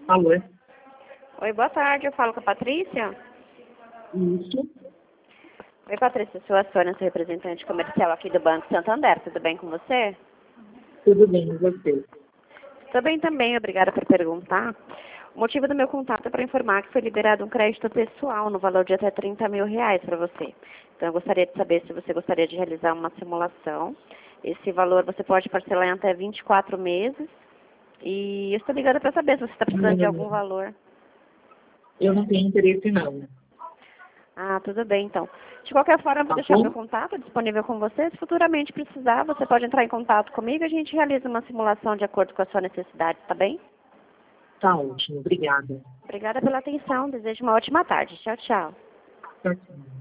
Alô? Oi, boa tarde. Eu falo com a Patrícia. Isso. Oi, Patrícia. Sou a Sônia, sou representante comercial aqui do Banco Santander. Tudo bem com você? Tudo bem, e você? Tudo bem também. Obrigada por perguntar. O motivo do meu contato é para informar que foi liberado um crédito pessoal no valor de até R$ 30.000 para você. Então, eu gostaria de saber se você gostaria de realizar uma simulação. Esse valor você pode parcelar em até 24 meses. E eu estou ligada para saber se você está precisando de algum valor. Eu não tenho interesse não. Ah, tudo bem, então. De qualquer forma, eu vou Tá deixar meu bom? contato disponível com você. Se futuramente precisar, você pode entrar em contato comigo e a gente realiza uma simulação de acordo com a sua necessidade, tá bem? Tá ótimo, obrigada. Obrigada pela atenção. Desejo uma ótima tarde. Tchau, tchau. Tchau, tchau.